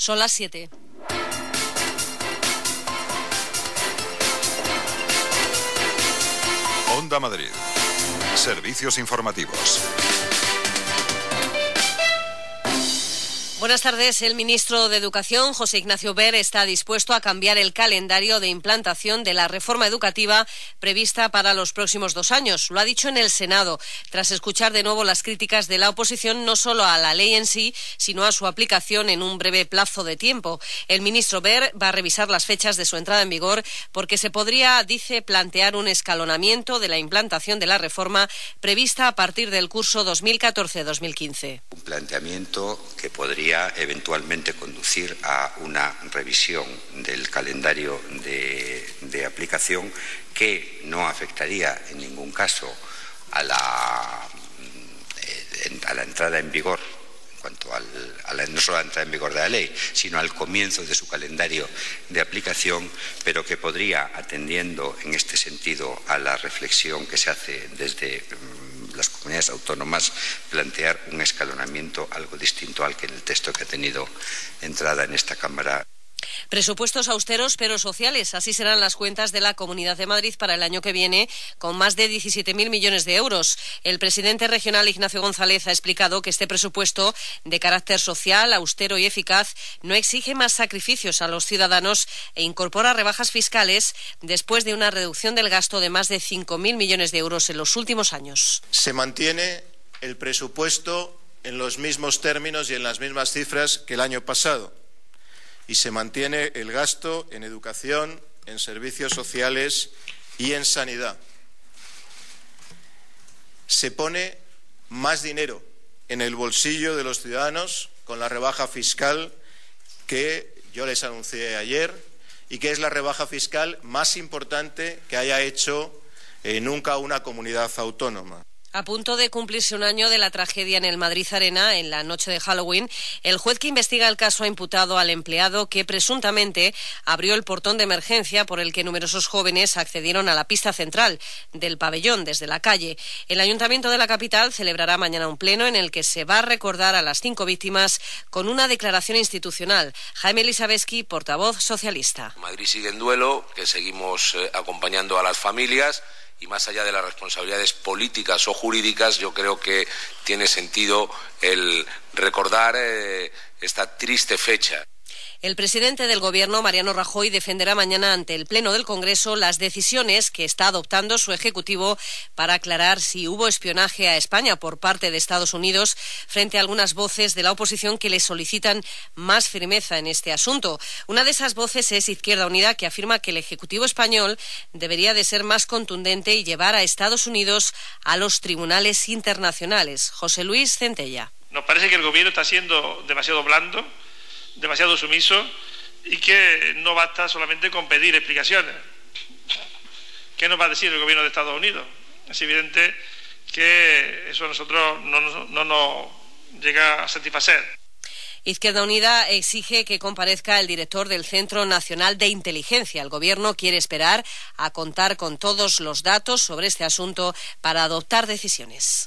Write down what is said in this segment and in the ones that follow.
Son las 7. Onda Madrid. Servicios informativos. Buenas tardes. El ministro de Educación, José Ignacio Wert, está dispuesto a cambiar el calendario de implantación de la reforma educativa prevista para los próximos 2 años. Lo ha dicho en el Senado, tras escuchar de nuevo las críticas de la oposición no solo a la ley en sí, sino a su aplicación en un breve plazo de tiempo. El ministro Wert va a revisar las fechas de su entrada en vigor porque se podría, dice, plantear un escalonamiento de la implantación de la reforma prevista a partir del curso 2014-2015. Un planteamiento que podría eventualmente conducir a una revisión del calendario de aplicación que no afectaría en ningún caso a la entrada en vigor, en cuanto no solo a la entrada en vigor de la ley, sino al comienzo de su calendario de aplicación, pero que podría, atendiendo en este sentido a la reflexión que se hace desde las comunidades autónomas, plantear un escalonamiento algo distinto al que en el texto que ha tenido entrada en esta Cámara. Presupuestos austeros pero sociales. Así serán las cuentas de la Comunidad de Madrid para el año que viene, con más de 17.000 millones de euros. El presidente regional, Ignacio González, ha explicado que este presupuesto, de carácter social, austero y eficaz, no exige más sacrificios a los ciudadanos e incorpora rebajas fiscales después de una reducción del gasto de más de 5.000 millones de euros en los últimos años. Se mantiene el presupuesto en los mismos términos y en las mismas cifras que el año pasado. Y se mantiene el gasto en educación, en servicios sociales y en sanidad. Se pone más dinero en el bolsillo de los ciudadanos con la rebaja fiscal que yo les anuncié ayer y que es la rebaja fiscal más importante que haya hecho nunca una comunidad autónoma. A punto de cumplirse un año de la tragedia en el Madrid Arena, en la noche de Halloween, el juez que investiga el caso ha imputado al empleado que presuntamente abrió el portón de emergencia por el que numerosos jóvenes accedieron a la pista central del pabellón desde la calle. El Ayuntamiento de la capital celebrará mañana un pleno en el que se va a recordar a las 5 víctimas con una declaración institucional. Jaime Elisabetsky, portavoz socialista. Madrid sigue en duelo, que seguimos acompañando a las familias. Y más allá de las responsabilidades políticas o jurídicas, yo creo que tiene sentido el recordar esta triste fecha. El presidente del Gobierno, Mariano Rajoy, defenderá mañana ante el Pleno del Congreso las decisiones que está adoptando su Ejecutivo para aclarar si hubo espionaje a España por parte de Estados Unidos frente a algunas voces de la oposición que le solicitan más firmeza en este asunto. Una de esas voces es Izquierda Unida, que afirma que el Ejecutivo español debería de ser más contundente y llevar a Estados Unidos a los tribunales internacionales. José Luis Centella. Nos parece que el Gobierno está siendo demasiado blando, demasiado sumiso y que no basta solamente con pedir explicaciones. ¿Qué nos va a decir el Gobierno de Estados Unidos? Es evidente que eso a nosotros no nos llega a satisfacer. Izquierda Unida exige que comparezca el director del Centro Nacional de Inteligencia. El Gobierno quiere esperar a contar con todos los datos sobre este asunto para adoptar decisiones.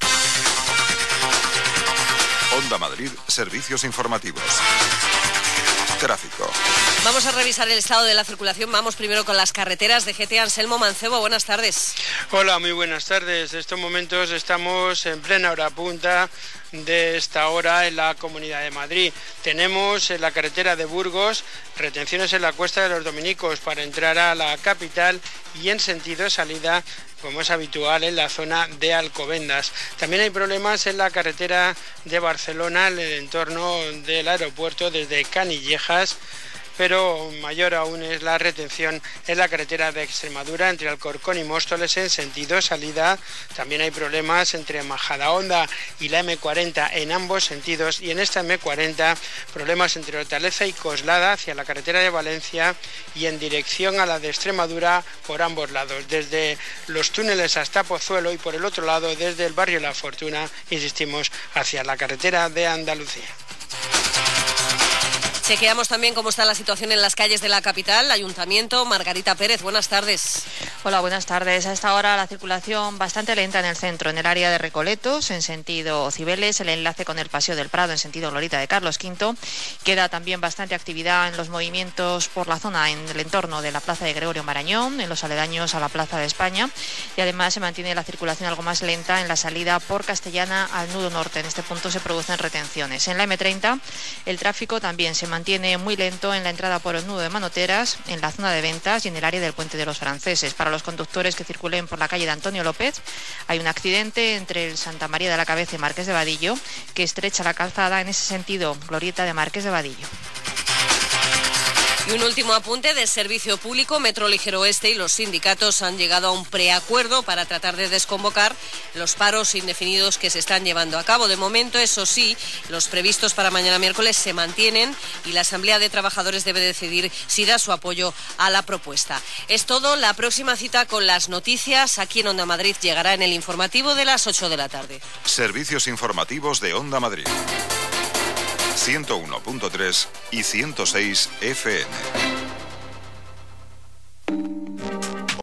Onda Madrid, servicios informativos. Tráfico. Vamos a revisar el estado de la circulación. Vamos primero con las carreteras de GT. Anselmo Mancebo, buenas tardes. Hola, muy buenas tardes. En estos momentos estamos en plena hora punta de esta hora en la Comunidad de Madrid. Tenemos en la carretera de Burgos retenciones en la Cuesta de los Dominicos para entrar a la capital y en sentido salida, como es habitual, en la zona de Alcobendas. También hay problemas en la carretera de Barcelona, en el entorno del aeropuerto desde Canillejas, pero mayor aún es la retención en la carretera de Extremadura entre Alcorcón y Móstoles en sentido salida. También hay problemas entre Majadahonda y la M40 en ambos sentidos, y en esta M40 problemas entre Hortaleza y Coslada hacia la carretera de Valencia y en dirección a la de Extremadura por ambos lados, desde los túneles hasta Pozuelo y por el otro lado desde el barrio La Fortuna, insistimos, hacia la carretera de Andalucía. Chequeamos también cómo está la situación en las calles de la capital. Ayuntamiento, Margarita Pérez, buenas tardes. Hola, buenas tardes. A esta hora la circulación bastante lenta en el centro, en el área de Recoletos, en sentido Cibeles, el enlace con el Paseo del Prado, en sentido Glorieta de Carlos V. Queda también bastante actividad en los movimientos por la zona, en el entorno de la Plaza de Gregorio Marañón, en los aledaños a la Plaza de España. Y además se mantiene la circulación algo más lenta en la salida por Castellana al nudo norte. En este punto se producen retenciones. En la M30 el tráfico también se mantiene muy lento en la entrada por el nudo de Manoteras, en la zona de ventas y en el área del Puente de los Franceses. Para los conductores que circulen por la calle de Antonio López, hay un accidente entre el Santa María de la Cabeza y Marqués de Vadillo que estrecha la calzada, en ese sentido Glorieta de Marqués de Vadillo. Y un último apunte del servicio público. Metro Ligero Oeste y los sindicatos han llegado a un preacuerdo para tratar de desconvocar los paros indefinidos que se están llevando a cabo. De momento, eso sí, los previstos para mañana miércoles se mantienen y la Asamblea de Trabajadores debe decidir si da su apoyo a la propuesta. Es todo. La próxima cita con las noticias aquí en Onda Madrid llegará en el informativo de las 8 de la tarde. Servicios informativos de Onda Madrid. 101.3 y 106 FM.